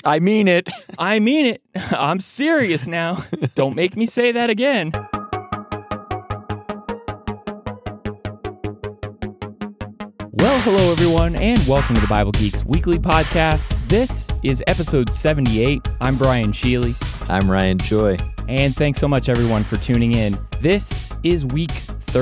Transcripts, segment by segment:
I mean it. I mean it. I'm serious now. Don't make me say that again. Well, hello everyone, and welcome to the Bible Geeks Weekly Podcast. This is episode 78. I'm Brian Sheely. I'm Ryan Joy. And thanks so much everyone for tuning in. This is week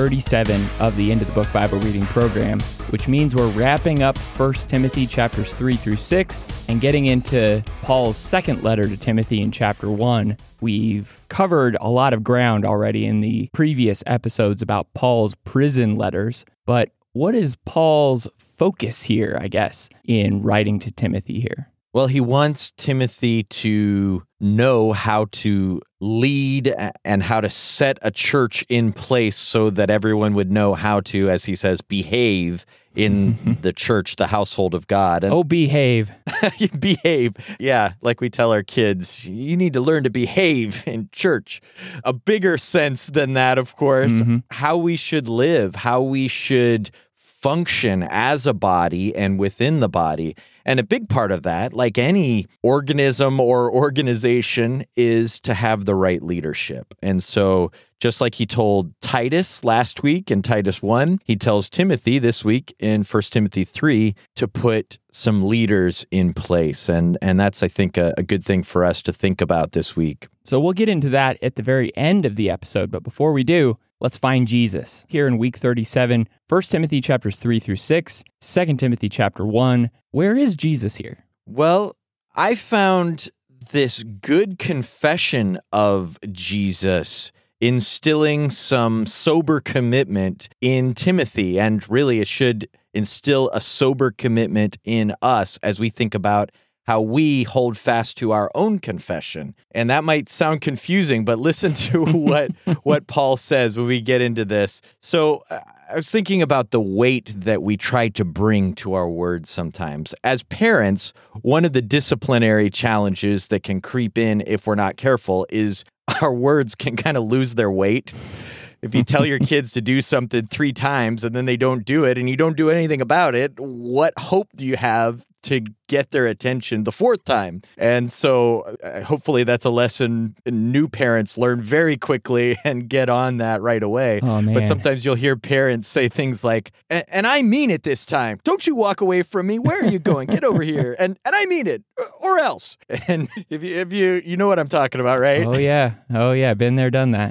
37 of the Into the Book Bible reading program, which means we're wrapping up 1 Timothy chapters 3 through 6 and getting into Paul's second letter to Timothy in chapter 1. We've covered a lot of ground already in the previous episodes about Paul's prison letters, but what is Paul's focus here, I guess, in writing to Timothy here? Well, he wants Timothy to know how to lead and how to set a church in place so that everyone would know how to, as he says, behave in the church, the household of God. And behave. Behave. Yeah, like we tell our kids, you need to learn to behave in church. A bigger sense than that, of course, how we should live, how we should function as a body and within the body. And a big part of that, like any organism or organization, is to have the right leadership. And so just like he told Titus last week in Titus 1, he tells Timothy this week in 1 Timothy 3 to put some leaders in place. And that's, I think, a good thing for us to think about this week. So we'll get into that at the very end of the episode. But before we do, let's find Jesus. Here in week 37, 1 Timothy chapters 3 through 6, 2 Timothy chapter 1. Where is Jesus here? Well, I found this good confession of Jesus instilling some sober commitment in Timothy, and really it should instill a sober commitment in us as we think about how we hold fast to our own confession. And that might sound confusing, but listen to what Paul says when we get into this. So I was thinking about the weight that we try to bring to our words sometimes. As parents, one of the disciplinary challenges that can creep in if we're not careful is our words can kind of lose their weight. If you tell your kids to do something 3 times and then they don't do it and you don't do anything about it, what hope do you have to get their attention the 4th time? And so hopefully that's a lesson new parents learn very quickly and get on that right away. Oh, man. But sometimes you'll hear parents say things like, and I mean it this time. Don't you walk away from me. Where are you going? Get over here. And I mean it, or else. And if you know what I'm talking about, right? Oh, yeah. Been there, done that.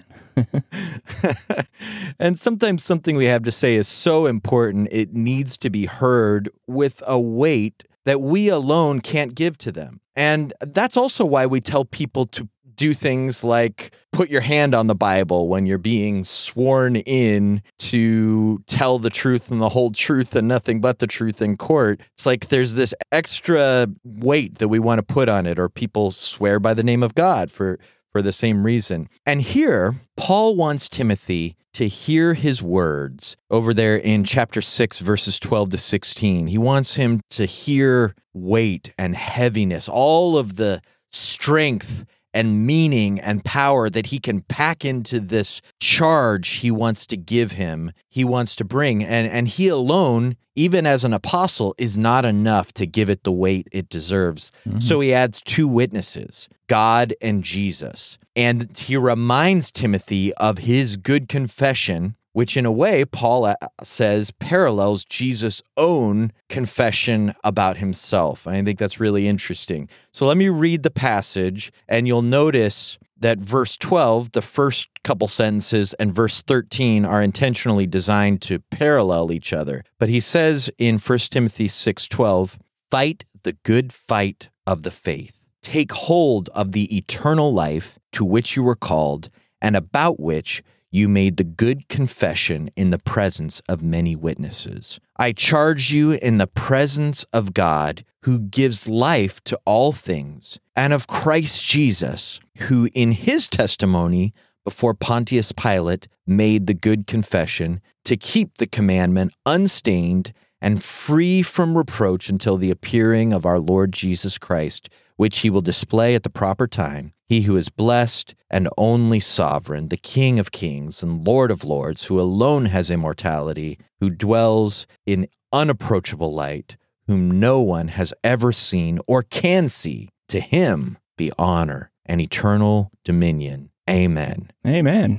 And sometimes something we have to say is so important, it needs to be heard with a weight that we alone can't give to them. And that's also why we tell people to do things like put your hand on the Bible when you're being sworn in to tell the truth and the whole truth and nothing but the truth in court. It's like there's this extra weight that we want to put on it, or people swear by the name of God for the same reason. And here, Paul wants Timothy to hear his words over there in chapter 6, verses 12 to 16. He wants him to hear weight and heaviness, all of the strength and meaning and power that he can pack into this charge he wants to give him, he wants to bring. And he alone, even as an apostle, is not enough to give it the weight it deserves. So he adds 2 witnesses, God and Jesus. And he reminds Timothy of his good confession, which in a way, Paul says, parallels Jesus' own confession about himself. And I think that's really interesting. So let me read the passage, and you'll notice that verse 12, the first couple sentences, and verse 13 are intentionally designed to parallel each other. But he says in 1 Timothy 6:12, fight the good fight of the faith. Take hold of the eternal life to which you were called, and about which you made the good confession in the presence of many witnesses. I charge you in the presence of God, who gives life to all things, and of Christ Jesus, who in his testimony before Pontius Pilate made the good confession, to keep the commandment unstained and free from reproach until the appearing of our Lord Jesus Christ, which he will display at the proper time. He who is blessed and only sovereign, the King of kings and Lord of lords, who alone has immortality, who dwells in unapproachable light, whom no one has ever seen or can see. To him be honor and eternal dominion. Amen. Amen.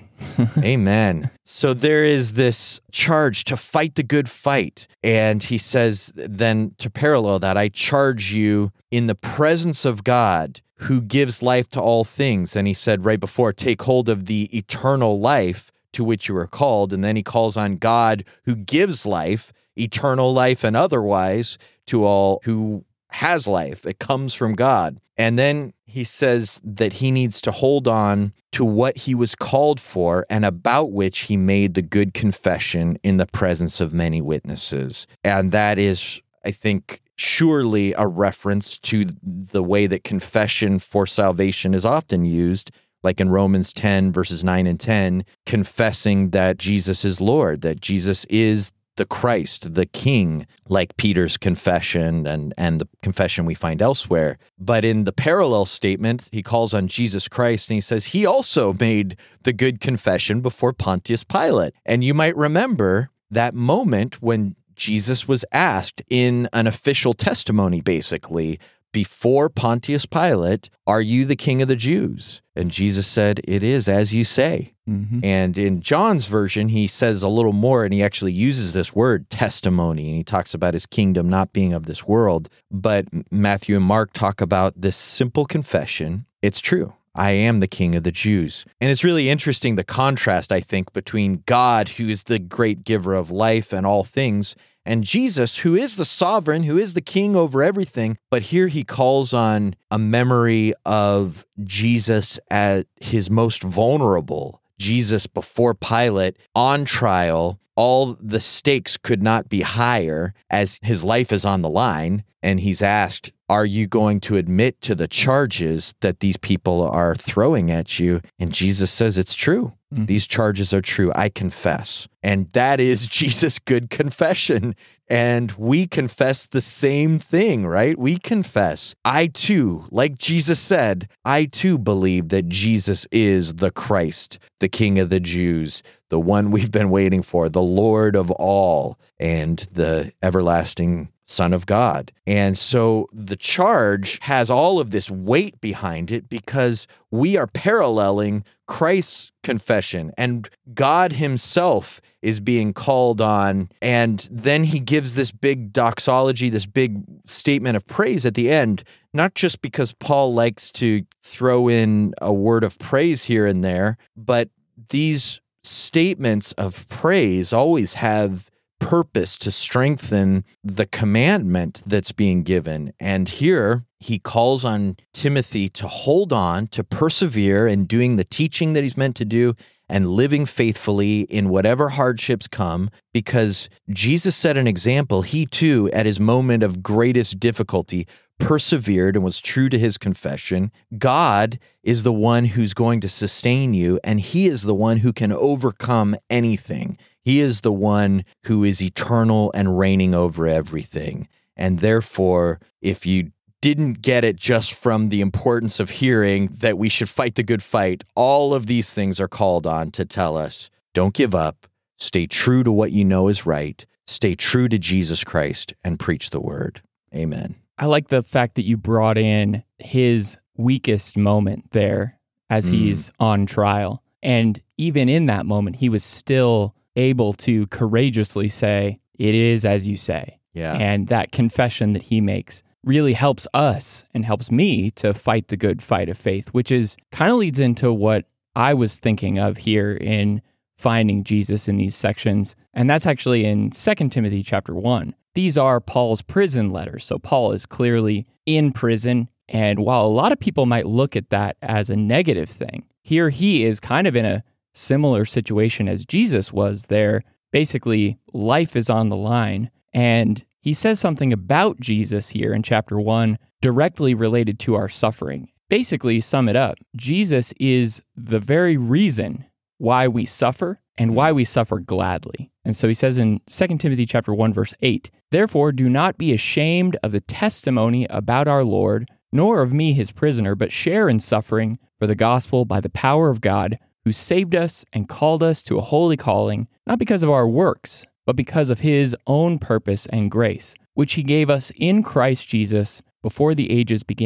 Amen. So there is this charge to fight the good fight. And he says then to parallel that, I charge you in the presence of God who gives life to all things. And he said right before, take hold of the eternal life to which you are called. And then he calls on God who gives life, eternal life and otherwise, to all who has life. It comes from God. And then he says that he needs to hold on to what he was called for and about which he made the good confession in the presence of many witnesses. And that is, I think, surely a reference to the way that confession for salvation is often used, like in Romans 10, verses 9 and 10, confessing that Jesus is Lord, that Jesus is the Christ, the King, like Peter's confession and the confession we find elsewhere. But in the parallel statement, he calls on Jesus Christ and he says he also made the good confession before Pontius Pilate. And you might remember that moment when Jesus was asked in an official testimony, basically, before Pontius Pilate, are you the King of the Jews? And Jesus said, it is as you say. Mm-hmm. And in John's version, he says a little more, and he actually uses this word testimony, and he talks about his kingdom not being of this world. But Matthew and Mark talk about this simple confession. It's true. I am the King of the Jews. And it's really interesting, the contrast, I think, between God, who is the great giver of life and all things, and Jesus, who is the sovereign, who is the king over everything. But here he calls on a memory of Jesus at his most vulnerable. Jesus before Pilate, on trial, all the stakes could not be higher as his life is on the line. And he's asked, are you going to admit to the charges that these people are throwing at you? And Jesus says, it's true. Mm-hmm. These charges are true. I confess. And that is Jesus' good confession. And we confess the same thing, right? We confess, I too, like Jesus said, I too believe that Jesus is the Christ, the King of the Jews, the one we've been waiting for, the Lord of all, and the everlasting Son of God. And so the charge has all of this weight behind it because we are paralleling Christ's confession and God himself is being called on. And then he gives this big doxology, this big statement of praise at the end, not just because Paul likes to throw in a word of praise here and there, but these statements of praise always have purpose to strengthen the commandment that's being given. And here he calls on Timothy to hold on, to persevere in doing the teaching that he's meant to do and living faithfully in whatever hardships come, because Jesus set an example. He too, at his moment of greatest difficulty, persevered and was true to his confession. God is the one who's going to sustain you, and he is the one who can overcome anything. He is the one who is eternal and reigning over everything. And therefore, if you didn't get it just from the importance of hearing that we should fight the good fight, all of these things are called on to tell us, don't give up, stay true to what you know is right, stay true to Jesus Christ, and preach the word. Amen. I like the fact that you brought in his weakest moment there as he's on trial. And even in that moment, he was still able to courageously say, it is as you say. Yeah. And that confession that he makes really helps us and helps me to fight the good fight of faith, which is kind of leads into what I was thinking of here in finding Jesus in these sections. And that's actually in 2 Timothy chapter 1. These are Paul's prison letters. So Paul is clearly in prison. And while a lot of people might look at that as a negative thing, here he is kind of in a similar situation as Jesus was there. Basically, life is on the line. And he says something about Jesus here in chapter 1 directly related to our suffering. Basically, sum it up, Jesus is the very reason why we suffer and why we suffer gladly. And so he says in 2 Timothy chapter 1, verse 8, therefore do not be ashamed of the testimony about our Lord, nor of me his prisoner, but share in suffering for the gospel by the power of God, who saved us and called us to a holy calling, not because of our works, but because of his own purpose and grace, which he gave us in Christ Jesus before the ages began,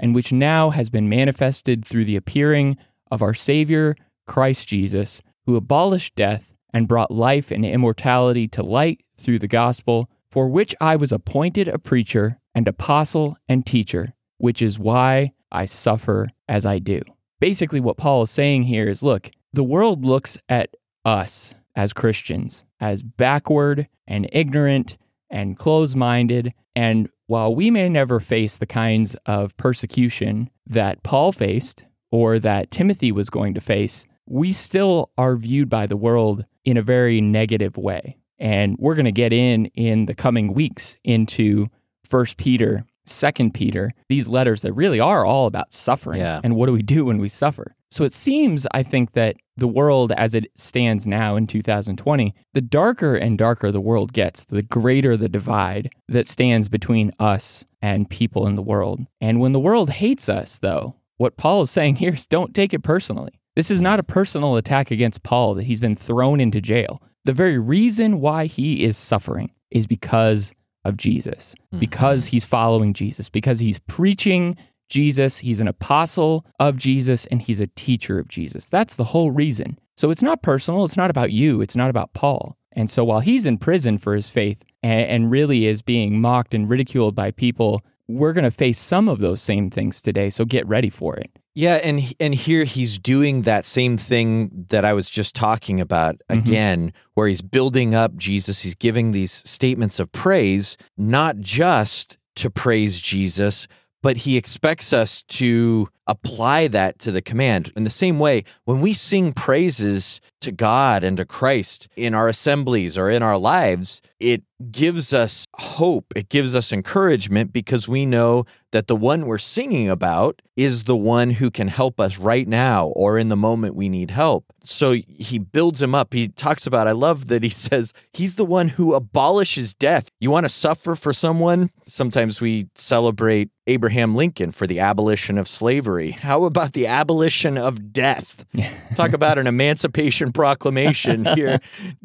and which now has been manifested through the appearing of our Savior, Christ Jesus, who abolished death and brought life and immortality to light through the gospel, for which I was appointed a preacher and apostle and teacher, which is why I suffer as I do. Basically, what Paul is saying here is, look, the world looks at us as Christians as backward and ignorant and closed-minded, and while we may never face the kinds of persecution that Paul faced or that Timothy was going to face, we still are viewed by the world in a very negative way. And we're going to get in the coming weeks into 1 Peter, 2 Peter, these letters that really are all about suffering. Yeah. And what do we do when we suffer? So it seems, I think, that the world as it stands now in 2020, the darker and darker the world gets, the greater the divide that stands between us and people in the world. And when the world hates us, though, what Paul is saying here is don't take it personally. This is not a personal attack against Paul that he's been thrown into jail. The very reason why he is suffering is because of Jesus, because he's following Jesus, because he's preaching Jesus, he's an apostle of Jesus, and he's a teacher of Jesus. That's the whole reason. So it's not personal, it's not about you, it's not about Paul. And so while he's in prison for his faith and really is being mocked and ridiculed by people, we're going to face some of those same things today, so get ready for it. Yeah, and here he's doing that same thing that I was just talking about again, where he's building up Jesus. He's giving these statements of praise, not just to praise Jesus, but he expects us to apply that to the command. In the same way, when we sing praises to God and to Christ in our assemblies or in our lives, it gives us hope. It gives us encouragement because we know that the one we're singing about is the one who can help us right now or in the moment we need help. So he builds him up. He talks about, I love that he says, he's the one who abolishes death. You want to suffer for someone? Sometimes we celebrate Abraham Lincoln for the abolition of slavery. How about the abolition of death? Talk about an emancipation proclamation here.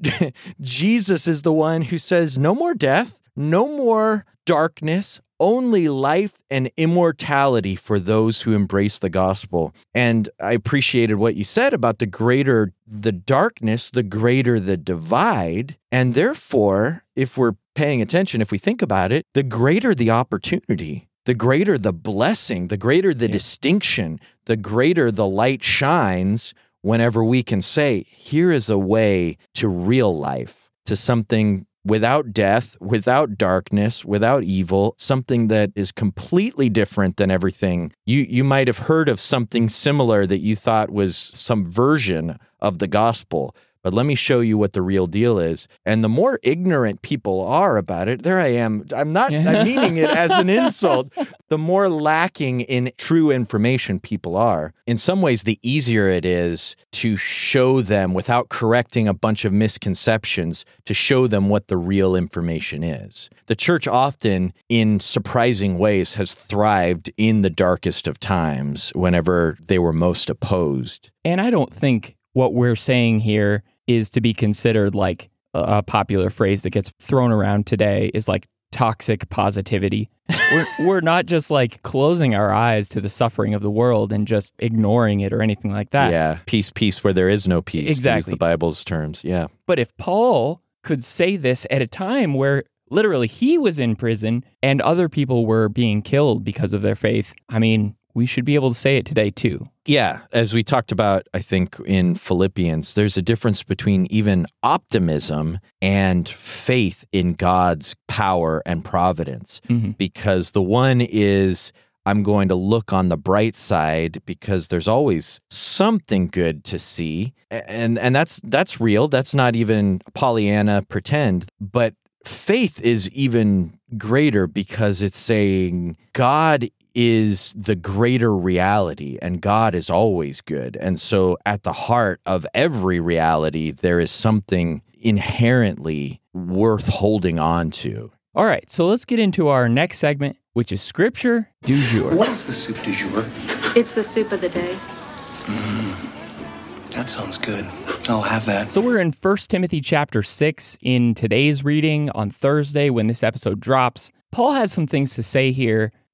Jesus is the one who says, no more death, no more darkness, only life and immortality for those who embrace the gospel. And I appreciated what you said about the greater the darkness, the greater the divide. And therefore, if we're paying attention, if we think about it, the greater the opportunity. The greater the blessing, the greater the distinction, the greater the light shines whenever we can say, here is a way to real life, to something without death, without darkness, without evil, something that is completely different than everything. You might have heard of something similar that you thought was some version of the gospel. But let me show you what the real deal is. And the more ignorant people are about it, there I am. I'm meaning it as an insult. The more lacking in true information people are. In some ways, the easier it is to show them without correcting a bunch of misconceptions, to show them what the real information is. The church often, in surprising ways, has thrived in the darkest of times whenever they were most opposed. And I don't think what we're saying here is to be considered like a popular phrase that gets thrown around today is like toxic positivity. We're not just like closing our eyes to the suffering of the world and just ignoring it or anything like that. Yeah, peace where there is no peace. Exactly. To use the Bible's terms, yeah. But if Paul could say this at a time where literally he was in prison and other people were being killed because of their faith, I mean, we should be able to say it today too. Yeah, as we talked about, I think, in Philippians, there's a difference between even optimism and faith in God's power and providence. Because the one is, I'm going to look on the bright side because there's always something good to see. And that's real. That's not even Pollyanna pretend. But faith is even greater because it's saying God is the greater reality, and God is always good. And so at the heart of every reality, there is something inherently worth holding on to. All right, so let's get into our next segment, which is Scripture du jour. What is the soup du jour? It's the soup of the day. That sounds good. I'll have that. So we're in 1 Timothy chapter 6 in today's reading on Thursday when this episode drops. Paul has some things to say here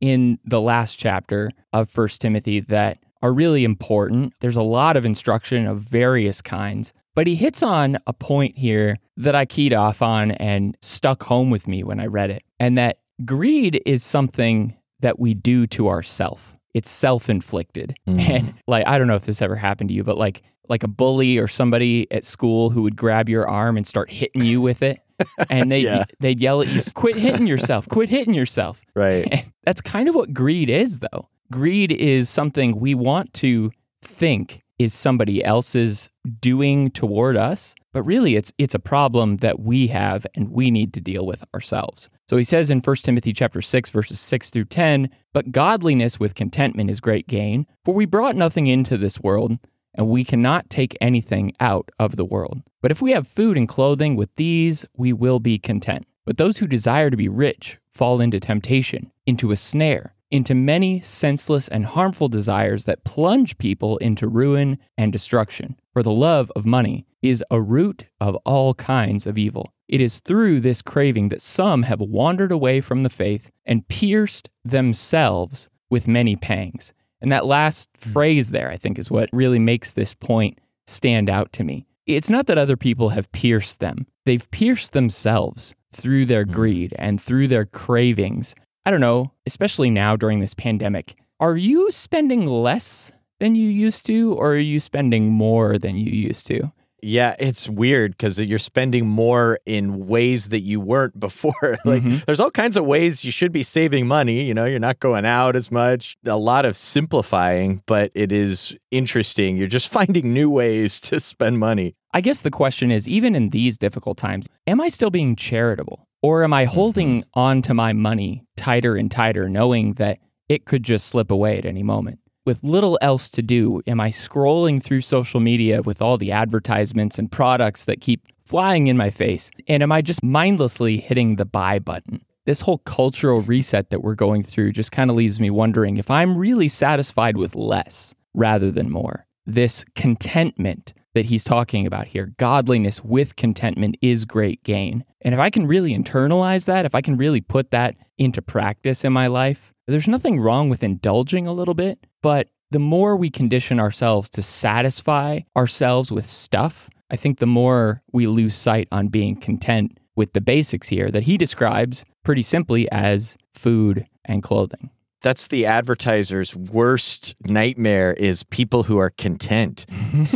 in the last chapter of 1 Timothy that are really important. There's a lot of instruction of various kinds, but he hits on a point here that I keyed off on and stuck home with me when I read it, and that greed is something that we do to ourselves. It's self-inflicted. And I don't know if this ever happened to you, but like a bully or somebody at school who would grab your arm and start hitting you with it. And they'd yell at you, quit hitting yourself, quit hitting yourself. Right. And that's kind of what greed is, though. Greed is something we want to think is somebody else's doing toward us, but really it's a problem that we have and we need to deal with ourselves. So he says in 1 Timothy chapter 6, verses 6 through 10, "But godliness with contentment is great gain, for we brought nothing into this world, and we cannot take anything out of the world. But if we have food and clothing, with these we will be content. But those who desire to be rich fall into temptation, into a snare, into many senseless and harmful desires that plunge people into ruin and destruction. For the love of money is a root of all kinds of evil. It is through this craving that some have wandered away from the faith and pierced themselves with many pangs." And that last phrase there, I think, is what really makes this point stand out to me. It's not that other people have pierced them. They've pierced themselves through their greed and through their cravings. I don't know, especially now during this pandemic, are you spending less than you used to, or are you spending more than you used to? Yeah, it's weird because you're spending more in ways that you weren't before. There's all kinds of ways you should be saving money. You're not going out as much. A lot of simplifying, but it is interesting. You're just finding new ways to spend money. I guess the question is, even in these difficult times, am I still being charitable? Or am I holding on to my money tighter and tighter, knowing that it could just slip away at any moment? With little else to do, am I scrolling through social media with all the advertisements and products that keep flying in my face? And am I just mindlessly hitting the buy button? This whole cultural reset that we're going through just kind of leaves me wondering if I'm really satisfied with less rather than more. This contentment that he's talking about here, godliness with contentment, is great gain. And if I can really internalize that, if I can really put that into practice in my life, there's nothing wrong with indulging a little bit, but the more we condition ourselves to satisfy ourselves with stuff, I think the more we lose sight on being content with the basics here that he describes pretty simply as food and clothing. That's the advertiser's worst nightmare, is people who are content.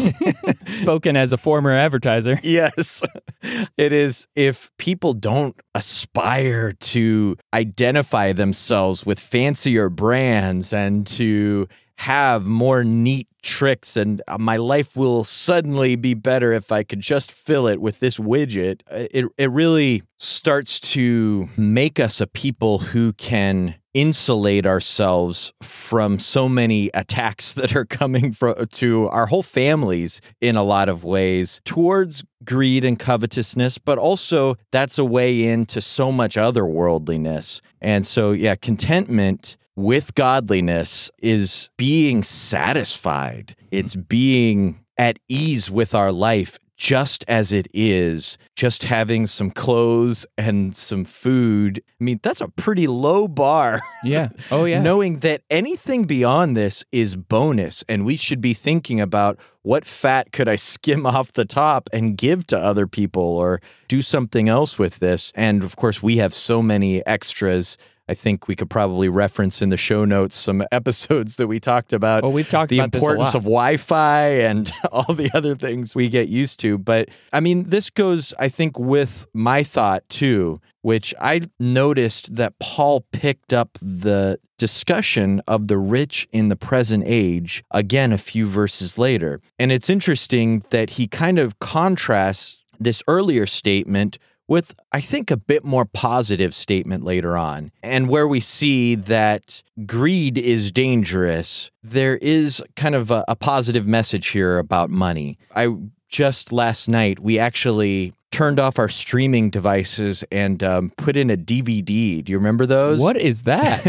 Spoken as a former advertiser. Yes, it is. If people don't aspire to identify themselves with fancier brands and to have more neat tricks, and my life will suddenly be better if I could just fill it with this widget, it really starts to make us a people who can insulate ourselves from so many attacks that are coming to our whole families in a lot of ways towards greed and covetousness, but also that's a way into so much other worldliness. And so, yeah, contentment with godliness is being satisfied. It's being at ease with our life just as it is, just having some clothes and some food. I mean, that's a pretty low bar. Yeah. Oh, yeah. Knowing that anything beyond this is bonus, and we should be thinking about what fat could I skim off the top and give to other people or do something else with this. And of course, we have so many extras. I think we could probably reference in the show notes some episodes that we talked about. Oh, we've talked the about importance of Wi-Fi and all the other things we get used to. But I mean, this goes, I think, with my thought too, which I noticed that Paul picked up the discussion of the rich in the present age again a few verses later. And it's interesting that he kind of contrasts this earlier statement with, I think, a bit more positive statement later on. And where we see that greed is dangerous, there is kind of a positive message here about money. Just last night, we actually turned off our streaming devices and put in a DVD. Do you remember those? What is that?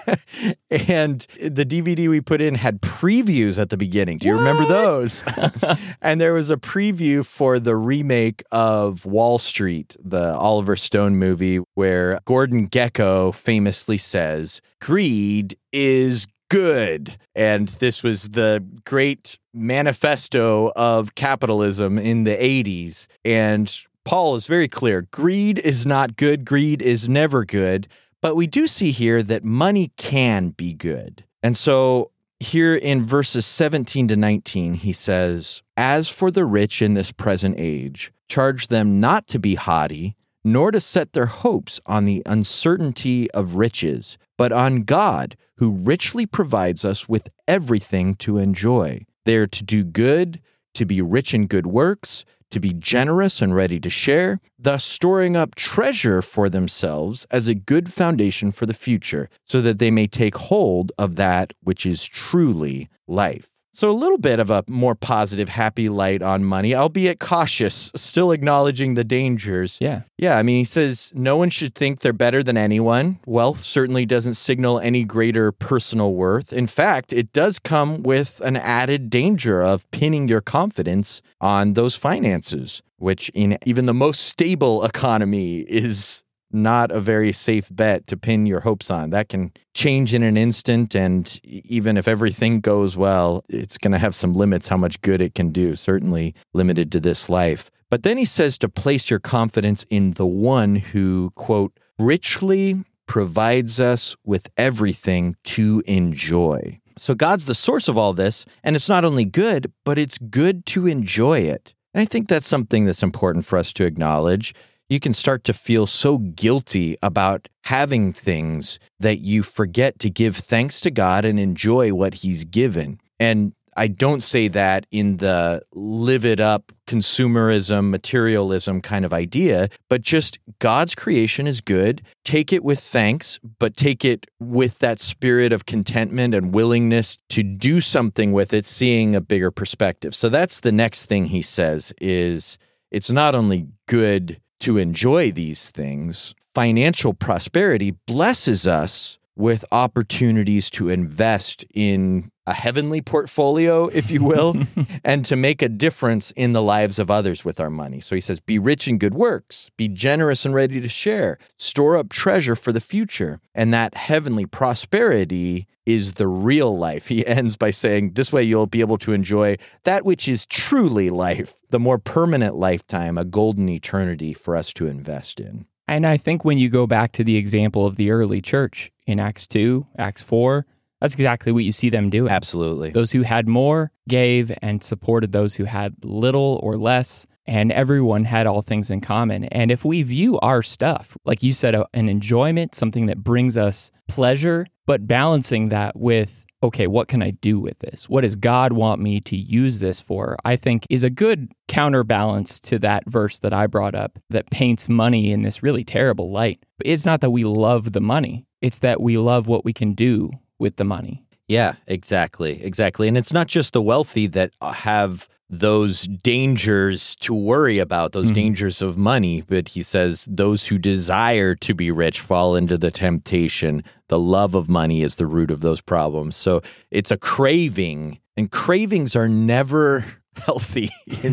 And the DVD we put in had previews at the beginning. Do you remember those? And there was a preview for the remake of Wall Street, the Oliver Stone movie, where Gordon Gekko famously says, "Greed is good." And this was the great manifesto of capitalism in the 80s. And Paul is very clear. Greed is not good. Greed is never good. But we do see here that money can be good. And so here in verses 17 to 19, he says, "As for the rich in this present age, charge them not to be haughty, nor to set their hopes on the uncertainty of riches, but on God, who richly provides us with everything to enjoy. They are to do good, to be rich in good works, to be generous and ready to share, thus storing up treasure for themselves as a good foundation for the future, so that they may take hold of that which is truly life." So a little bit of a more positive, happy light on money, albeit cautious, still acknowledging the dangers. Yeah. Yeah, I mean, he says no one should think they're better than anyone. Wealth certainly doesn't signal any greater personal worth. In fact, it does come with an added danger of pinning your confidence on those finances, which in even the most stable economy is not a very safe bet to pin your hopes on. That can change in an instant, and even if everything goes well, it's going to have some limits how much good it can do, certainly limited to this life. But then he says to place your confidence in the one who, quote, richly provides us with everything to enjoy. So God's the source of all this, and it's not only good, but it's good to enjoy it. And I think that's something that's important for us to acknowledge. You can start to feel so guilty about having things that you forget to give thanks to God and enjoy what He's given. And I don't say that in the live it up, consumerism, materialism kind of idea, but just God's creation is good. Take it with thanks, but take it with that spirit of contentment and willingness to do something with it, seeing a bigger perspective. So that's the next thing he says is it's not only good to enjoy these things, financial prosperity blesses us with opportunities to invest in a heavenly portfolio, if you will, and to make a difference in the lives of others with our money. So he says, be rich in good works, be generous and ready to share, store up treasure for the future. And that heavenly prosperity is the real life. He ends by saying, this way you'll be able to enjoy that which is truly life, the more permanent lifetime, a golden eternity for us to invest in. And I think when you go back to the example of the early church in Acts 2, Acts 4, that's exactly what you see them doing. Absolutely. Those who had more gave and supported those who had little or less, and everyone had all things in common. And if we view our stuff, like you said, an enjoyment, something that brings us pleasure, but balancing that with, okay, what can I do with this? What does God want me to use this for? I think is a good counterbalance to that verse that I brought up that paints money in this really terrible light. But it's not that we love the money. It's that we love what we can do with the money. Yeah, exactly. And it's not just the wealthy that have those dangers to worry about, those dangers of money, but he says those who desire to be rich fall into the temptation. The love of money is the root of those problems. So it's a craving, and cravings are never healthy,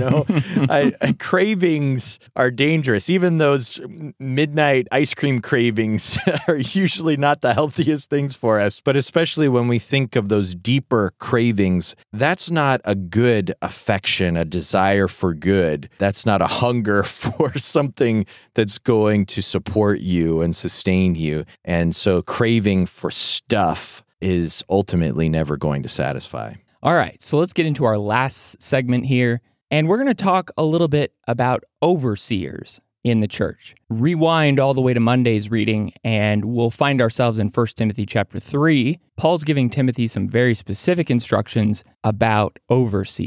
cravings are dangerous. Even those midnight ice cream cravings are usually not the healthiest things for us, but especially when we think of those deeper cravings, that's not a good affection, a desire for good. That's not a hunger for something that's going to support you and sustain you. And so craving for stuff is ultimately never going to satisfy. All right, so let's get into our last segment here, and we're going to talk a little bit about overseers in the church. Rewind all the way to Monday's reading, and we'll find ourselves in 1 Timothy chapter 3. Paul's giving Timothy some very specific instructions about overseers.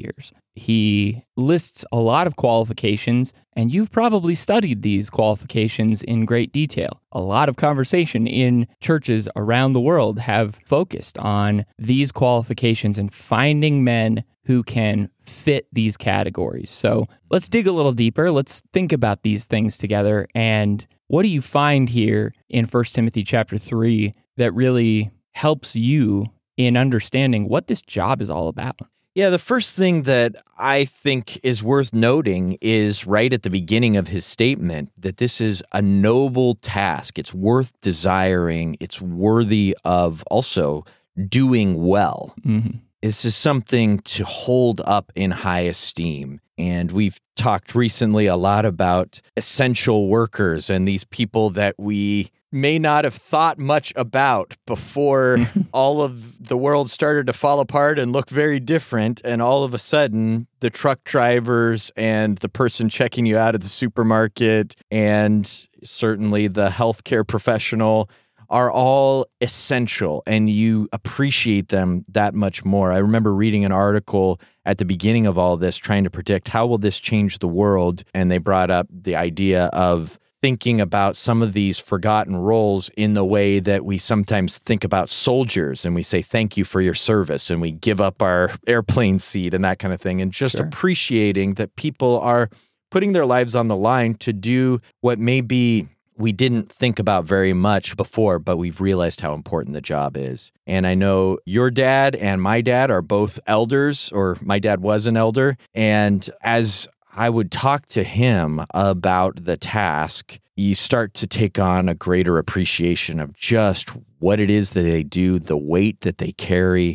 he lists a lot of qualifications, and you've probably studied these qualifications in great detail. A lot of conversation in churches around the world have focused on these qualifications and finding men who can fit these categories. So let's dig a little deeper. Let's think about these things together. And what do you find here in 1 Timothy chapter 3 that really helps you in understanding what this job is all about? Yeah, the first thing that I think is worth noting is right at the beginning of his statement that this is a noble task. It's worth desiring. It's worthy of also doing well. Mm-hmm. This is something to hold up in high esteem. And we've talked recently a lot about essential workers and these people that we may not have thought much about before all of the world started to fall apart and look very different. And all of a sudden, the truck drivers and the person checking you out at the supermarket and certainly the healthcare professional are all essential, and you appreciate them that much more. I remember reading an article at the beginning of all this trying to predict how will this change the world, and they brought up the idea of thinking about some of these forgotten roles in the way that we sometimes think about soldiers, and we say thank you for your service, and we give up our airplane seat and that kind of thing, and just appreciating that people are putting their lives on the line to do what maybe we didn't think about very much before, but we've realized how important the job is. And I know your dad and my dad are both elders, or my dad was an elder. And as I would talk to him about the task, you start to take on a greater appreciation of just what it is that they do, the weight that they carry,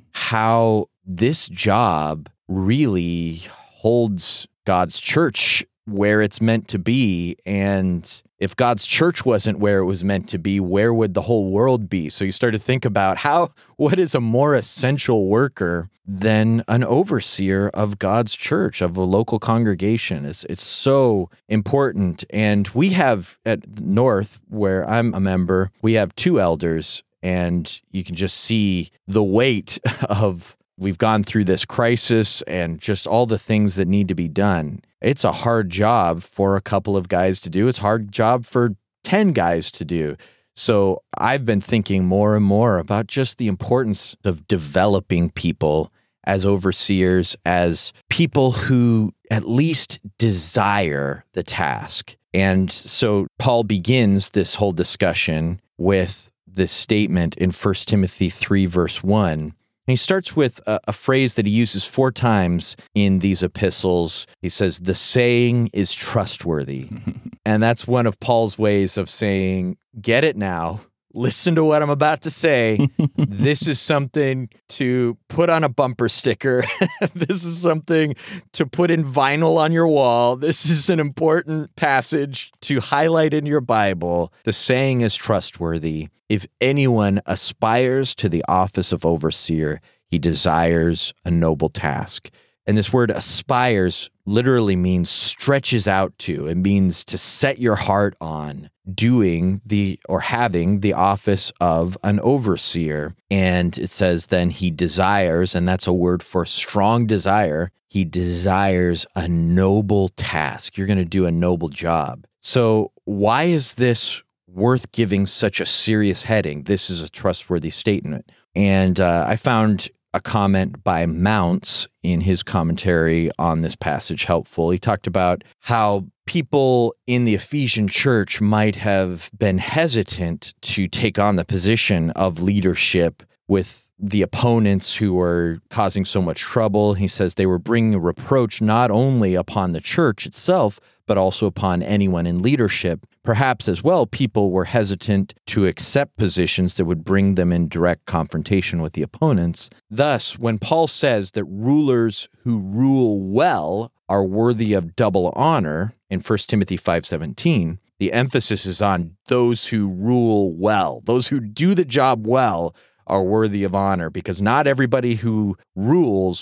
how this job really holds God's church where it's meant to be. And if God's church wasn't where it was meant to be, where would the whole world be? So you start to think about what is a more essential worker than an overseer of God's church, of a local congregation? It's so important. And we have at North, where I'm a member, we have 2 elders, and you can just see the weight of we've gone through this crisis and just all the things that need to be done. It's a hard job for a couple of guys to do. It's a hard job for 10 guys to do. So I've been thinking more and more about just the importance of developing people as overseers, as people who at least desire the task. And so Paul begins this whole discussion with this statement in 1 Timothy 3, verse 1. And he starts with a phrase that he uses 4 times in these epistles. He says, the saying is trustworthy. And that's one of Paul's ways of saying, get it now. Listen to what I'm about to say. This is something to put on a bumper sticker. This is something to put in vinyl on your wall. This is an important passage to highlight in your Bible. The saying is trustworthy. If anyone aspires to the office of overseer, he desires a noble task. And this word aspires literally means stretches out to. It means to set your heart on doing or having the office of an overseer. And it says then he desires, and that's a word for strong desire. He desires a noble task. You're going to do a noble job. So why is this worth giving such a serious heading? This is a trustworthy statement. And I found a comment by Mounce in his commentary on this passage helpful. He talked about how people in the Ephesian church might have been hesitant to take on the position of leadership with the opponents who were causing so much trouble. He says they were bringing a reproach not only upon the church itself, but also upon anyone in leadership. Perhaps as well, people were hesitant to accept positions that would bring them in direct confrontation with the opponents. Thus, when Paul says that rulers who rule well are worthy of double honor in 1 Timothy 5:17, the emphasis is on those who rule well. Those who do the job well are worthy of honor, because not everybody who rules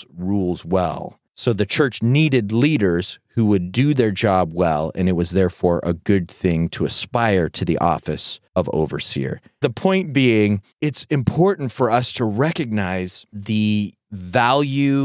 well. So the church needed leaders who would do their job well, and it was therefore a good thing to aspire to the office of overseer. The point being, it's important for us to recognize the value,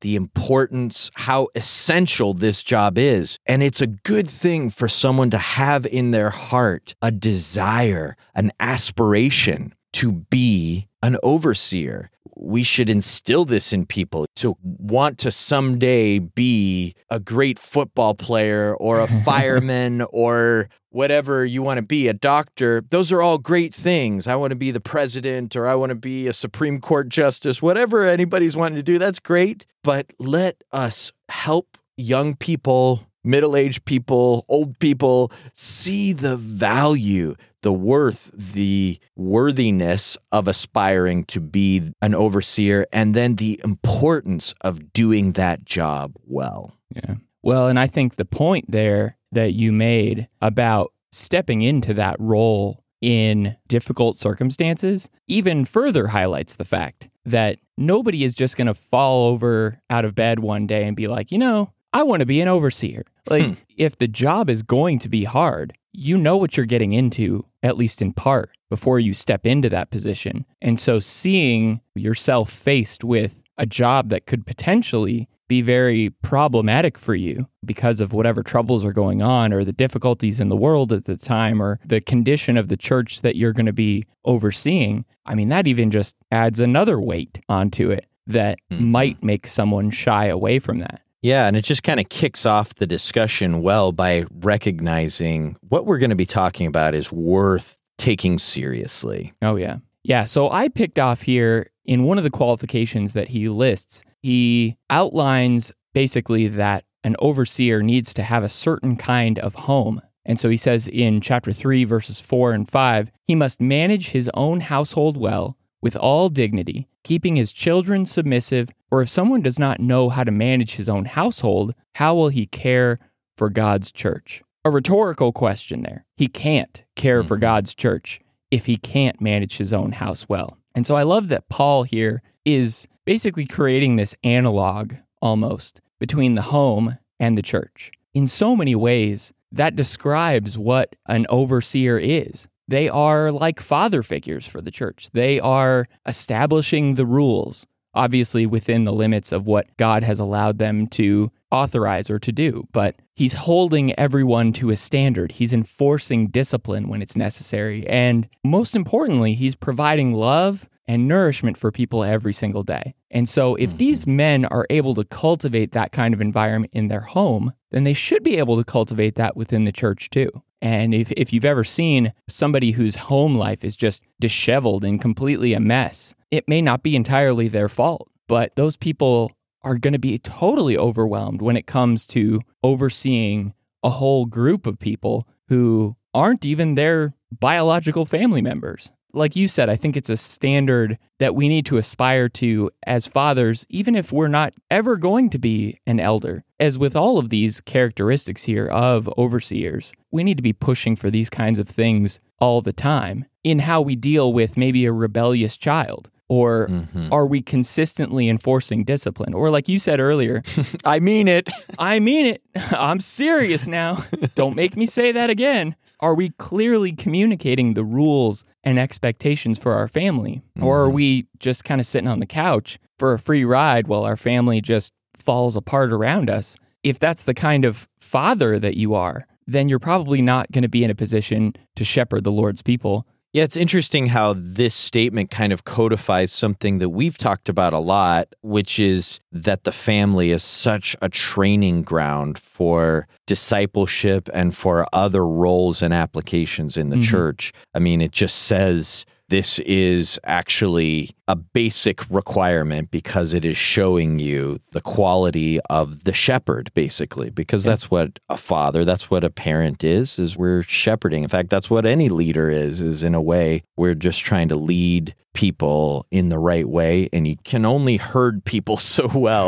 the importance, how essential this job is. And it's a good thing for someone to have in their heart a desire, an aspiration to be an overseer. We should instill this in people to want to someday be a great football player or a fireman or whatever you want to be, a doctor. Those are all great things. I want to be the president or I want to be a Supreme Court justice, whatever anybody's wanting to do. That's great. But let us help young people, middle-aged people, old people see the value, the worth, the worthiness of aspiring to be an overseer, and then the importance of doing that job well. Yeah. Well, and I think the point there that you made about stepping into that role in difficult circumstances even further highlights the fact that nobody is just going to fall over out of bed one day and be like, I want to be an overseer. Like, if the job is going to be hard, you know what you're getting into, at least in part, before you step into that position. And so seeing yourself faced with a job that could potentially be very problematic for you because of whatever troubles are going on or the difficulties in the world at the time or the condition of the church that you're going to be overseeing, I mean, that even just adds another weight onto it that might make someone shy away from that. Yeah, and it just kind of kicks off the discussion well by recognizing what we're going to be talking about is worth taking seriously. Oh, yeah. Yeah, so I picked off here in one of the qualifications that he lists, he outlines basically that an overseer needs to have a certain kind of home. And so he says in chapter 3, verses 4 and 5, he must manage his own household well with all dignity, keeping his children submissive, or if someone does not know how to manage his own household, how will he care for God's church? A rhetorical question there. He can't care for God's church if he can't manage his own house well. And so I love that Paul here is basically creating this analog almost between the home and the church. In so many ways, that describes what an overseer is. They are like father figures for the church. They are establishing the rules, obviously within the limits of what God has allowed them to authorize or to do. But he's holding everyone to a standard. He's enforcing discipline when it's necessary. And most importantly, he's providing love and nourishment for people every single day. And so if these men are able to cultivate that kind of environment in their home, then they should be able to cultivate that within the church too. And if you've ever seen somebody whose home life is just disheveled and completely a mess, it may not be entirely their fault, but those people are going to be totally overwhelmed when it comes to overseeing a whole group of people who aren't even their biological family members. Like you said, I think it's a standard that we need to aspire to as fathers, even if we're not ever going to be an elder. As with all of these characteristics here of overseers, we need to be pushing for these kinds of things all the time in how we deal with maybe a rebellious child. Or are we consistently enforcing discipline? Or like you said earlier, I mean it. I mean it. I'm serious now. Don't make me say that again. Are we clearly communicating the rules and expectations for our family? Or are we just kind of sitting on the couch for a free ride while our family just falls apart around us? If that's the kind of father that you are, then you're probably not going to be in a position to shepherd the Lord's people. Yeah, it's interesting how this statement kind of codifies something that we've talked about a lot, which is that the family is such a training ground for discipleship and for other roles and applications in the church. I mean, it just says this is actually a basic requirement because it is showing you the quality of the shepherd, basically, because that's what a father, that's what a parent is we're shepherding. In fact, that's what any leader is in a way. We're just trying to lead people in the right way, and you can only herd people so well.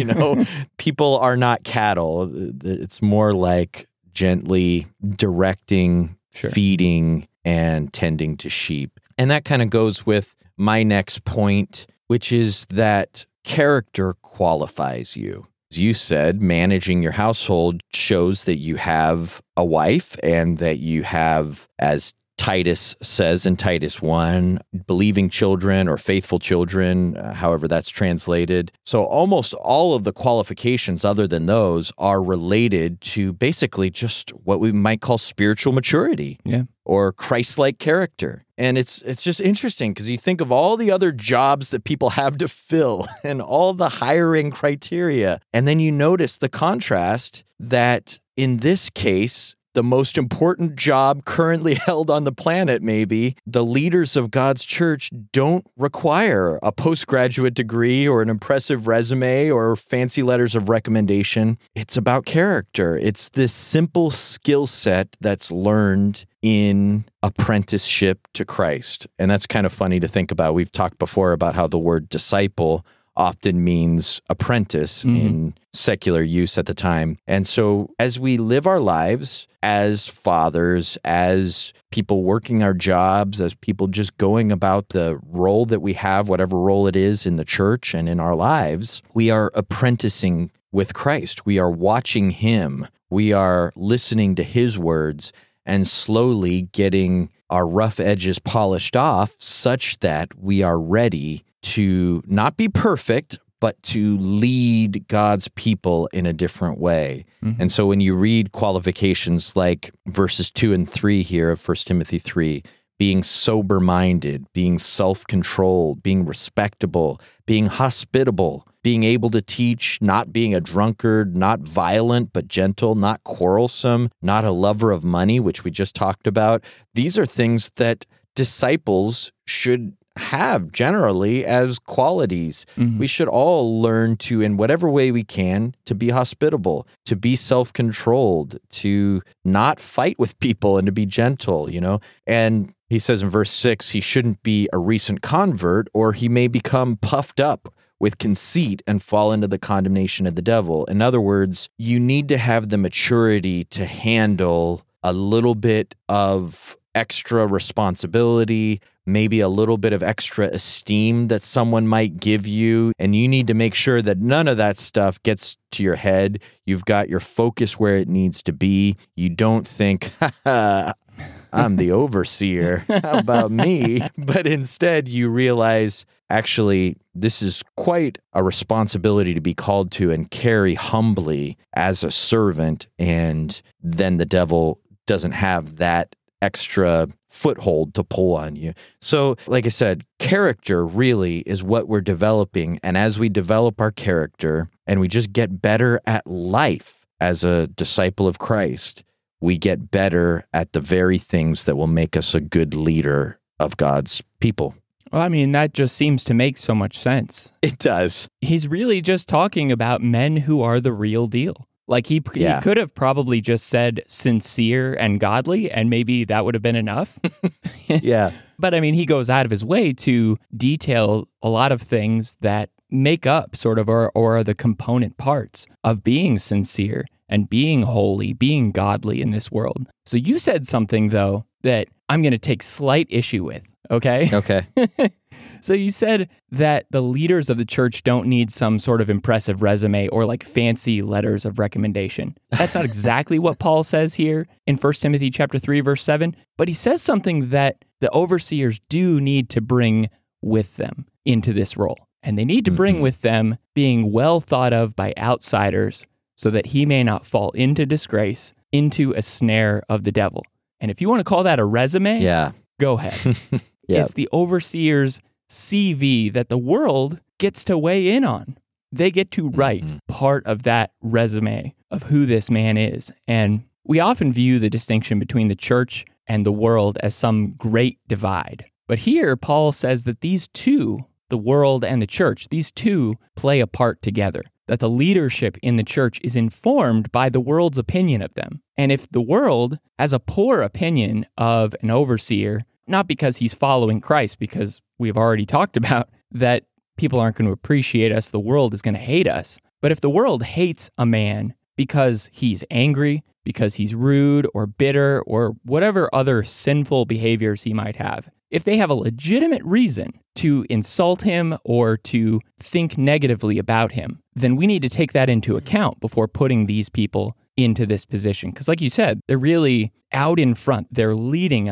People are not cattle. It's more like gently directing, feeding, and tending to sheep. And that kind of goes with my next point, which is that character qualifies you. As you said, managing your household shows that you have a wife and that you have, as Titus says in Titus 1, believing children or faithful children, however that's translated. So almost all of the qualifications other than those are related to basically just what we might call spiritual maturity. Yeah. Or Christ-like character. And it's just interesting because you think of all the other jobs that people have to fill and all the hiring criteria. And then you notice the contrast that in this case, the most important job currently held on the planet, maybe, the leaders of God's church don't require a postgraduate degree or an impressive resume or fancy letters of recommendation. It's about character. It's this simple skill set that's learned in apprenticeship to Christ. And that's kind of funny to think about. We've talked before about how the word disciple often means apprentice in secular use at the time. And so as we live our lives as fathers, as people working our jobs, as people just going about the role that we have, whatever role it is in the church and in our lives, we are apprenticing with Christ. We are watching him. We are listening to his words and slowly getting our rough edges polished off such that we are ready to not be perfect, but to lead God's people in a different way. And so when you read qualifications like verses 2 and 3 here of 1 Timothy 3, being sober-minded, being self-controlled, being respectable, being hospitable, being able to teach, not being a drunkard, not violent but gentle, not quarrelsome, not a lover of money, which we just talked about. These are things that disciples should have generally as qualities. We should all learn to, in whatever way we can, to be hospitable, to be self-controlled, to not fight with people and to be gentle, And he says in verse 6, he shouldn't be a recent convert or he may become puffed up with conceit and fall into the condemnation of the devil. In other words, you need to have the maturity to handle a little bit of extra responsibility, maybe a little bit of extra esteem that someone might give you. And you need to make sure that none of that stuff gets to your head. You've got your focus where it needs to be. You don't think, I'm the overseer. How about me? But instead you realize, actually, this is quite a responsibility to be called to and carry humbly as a servant. And then the devil doesn't have that extra foothold to pull on you. So, like I said, character really is what we're developing. And as we develop our character and we just get better at life as a disciple of Christ, we get better at the very things that will make us a good leader of God's people. Well, I mean, that just seems to make so much sense. It does. He's really just talking about men who are the real deal. Like he could have probably just said sincere and godly, and maybe that would have been enough. Yeah. But I mean, he goes out of his way to detail a lot of things that make up sort of or are the component parts of being sincere and being holy, being godly in this world. So you said something, though, that I'm going to take slight issue with, okay? Okay. So you said that the leaders of the church don't need some sort of impressive resume or like fancy letters of recommendation. That's not exactly what Paul says here in 1 Timothy chapter 3, verse 7, but he says something that the overseers do need to bring with them into this role. And they need to bring with them being well thought of by outsiders so that he may not fall into disgrace, into a snare of the devil. And if you want to call that a resume, go ahead. It's the overseer's CV that the world gets to weigh in on. They get to write part of that resume of who this man is. And we often view the distinction between the church and the world as some great divide. But here, Paul says that these two, the world and the church, these two play a part together. That the leadership in the church is informed by the world's opinion of them. And if the world has a poor opinion of an overseer, not because he's following Christ, because we've already talked about that people aren't going to appreciate us, the world is going to hate us. But if the world hates a man because he's angry, because he's rude or bitter or whatever other sinful behaviors he might have, if they have a legitimate reason to insult him or to think negatively about him, then we need to take that into account before putting these people into this position. Because like you said, they're really out in front. They're leading us.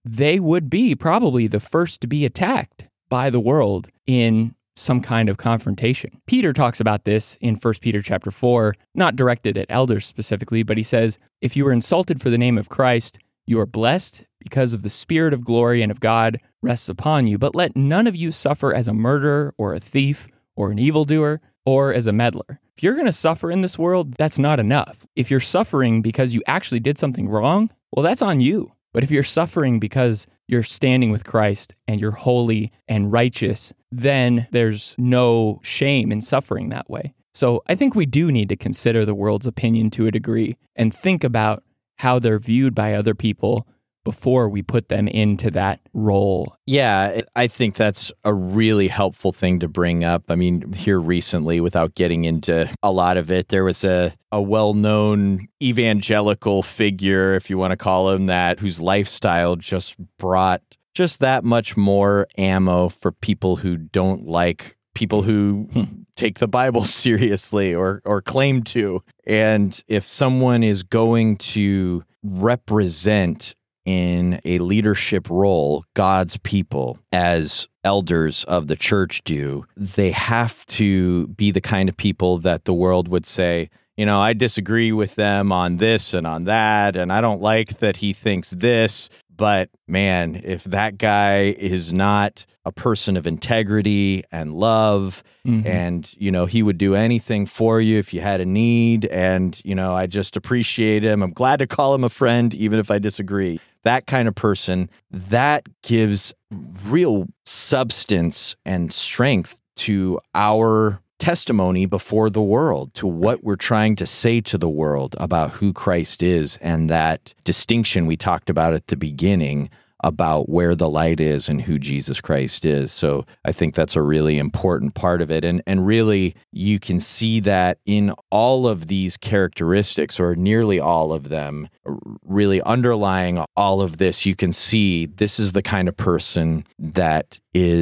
they would be probably the first to be attacked by the world in some kind of confrontation. Peter talks about this in 1 Peter chapter 4, not directed at elders specifically, but he says, if you were insulted for the name of Christ, you are blessed because of the Spirit of glory and of God rests upon you. But let none of you suffer as a murderer or a thief or an evildoer or as a meddler. If you're going to suffer in this world, that's not enough. If you're suffering because you actually did something wrong, well, that's on you. But if you're suffering because you're standing with Christ and you're holy and righteous, then there's no shame in suffering that way. So I think we do need to consider the world's opinion to a degree and think about how they're viewed by other people before we put them into that role. Yeah, I think that's a really helpful thing to bring up. I mean, here recently, without getting into a lot of it, there was a well-known evangelical figure, if you want to call him that, whose lifestyle just brought just that much more ammo for people who don't like people who take the Bible seriously or claim to. And if someone is going to represent in a leadership role God's people as elders of the church do, they have to be the kind of people that the world would say, you know, I disagree with them on this and on that, and I don't like that he thinks this, but man, if that guy is not a person of integrity and love, and, you know, he would do anything for you if you had a need, and, you know, I just appreciate him. I'm glad to call him a friend, even if I disagree. That kind of person, that gives real substance and strength to our testimony before the world, to what we're trying to say to the world about who Christ is, and that distinction we talked about at the beginning about where the light is and who Jesus Christ is. So I think that's a really important part of it. And really, you can see that in all of these characteristics, or nearly all of them, really underlying all of this, you can see this is the kind of person that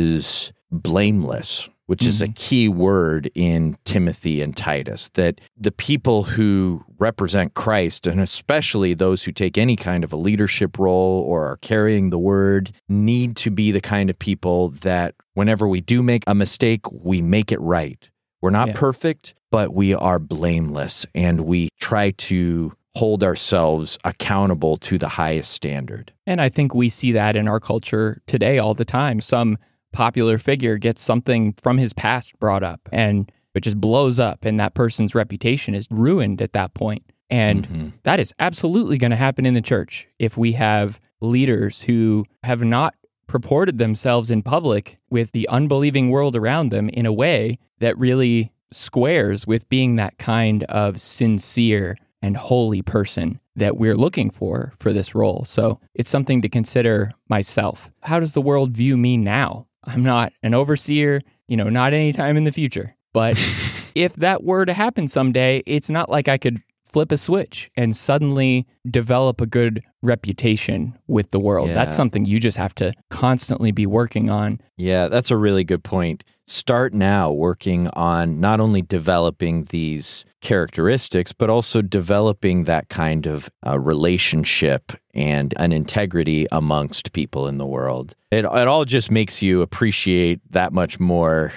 is blameless, which is a key word in Timothy and Titus, that the people who represent Christ, and especially those who take any kind of a leadership role or are carrying the word, need to be the kind of people that whenever we do make a mistake, we make it right. We're not perfect, but we are blameless, and we try to hold ourselves accountable to the highest standard. And I think we see that in our culture today all the time. Some popular figure gets something from his past brought up, and it just blows up, and that person's reputation is ruined at that point. And that is absolutely going to happen in the church if we have leaders who have not purported themselves in public with the unbelieving world around them in a way that really squares with being that kind of sincere and holy person that we're looking for this role. So it's something to consider myself. How does the world view me now? I'm not an overseer, not anytime in the future. But if that were to happen someday, it's not like I could flip a switch and suddenly develop a good reputation with the world. Yeah. That's something you just have to constantly be working on. Yeah, that's a really good point. Start now working on not only developing these characteristics, but also developing that kind of relationship and an integrity amongst people in the world. It all just makes you appreciate that much more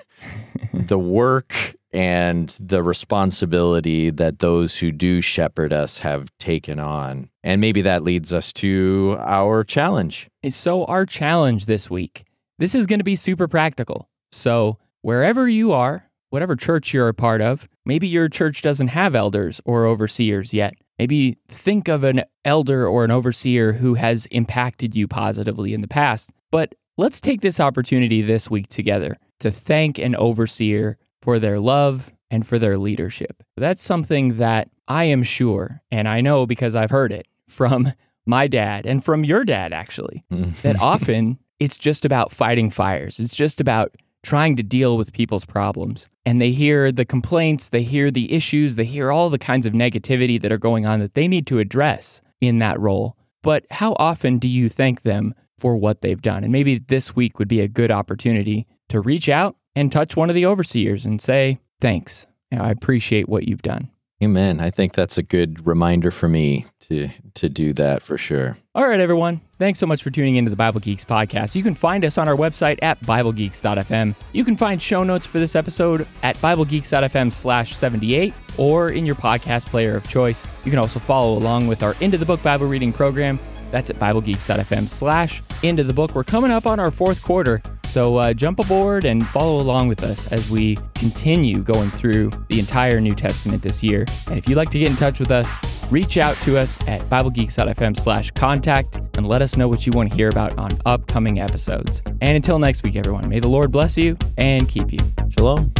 the work and the responsibility that those who do shepherd us have taken on. And maybe that leads us to our challenge. So our challenge this week, this is going to be super practical. So wherever you are, whatever church you're a part of, maybe your church doesn't have elders or overseers yet. Maybe think of an elder or an overseer who has impacted you positively in the past. But let's take this opportunity this week together to thank an overseer for their love and for their leadership. That's something that I am sure, and I know because I've heard it from my dad and from your dad, actually, that often it's just about fighting fires. It's just about trying to deal with people's problems. And they hear the complaints, they hear the issues, they hear all the kinds of negativity that are going on that they need to address in that role. But how often do you thank them for what they've done? And maybe this week would be a good opportunity to reach out and touch one of the overseers and say, thanks. I appreciate what you've done. Amen. I think that's a good reminder for me to do that for sure. All right, everyone. Thanks so much for tuning into the Bible Geeks podcast. You can find us on our website at BibleGeeks.fm. You can find show notes for this episode at BibleGeeks.fm/78 or in your podcast player of choice. You can also follow along with our Into the Book Bible reading program. That's at BibleGeeks.fm/Into the Book. We're coming up on our fourth quarter, so jump aboard and follow along with us as we continue going through the entire New Testament this year. And if you'd like to get in touch with us, reach out to us at BibleGeeks.fm/contact and let us know what you want to hear about on upcoming episodes. And until next week, everyone, may the Lord bless you and keep you. Shalom.